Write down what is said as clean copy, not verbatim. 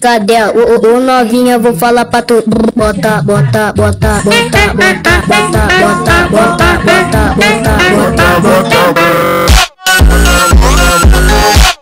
cadela. Ô novinha, vou falar pra tu. Bota, bota, bota, bota, bota, bota, bota, bota, bota, bota, bota, bota, bota.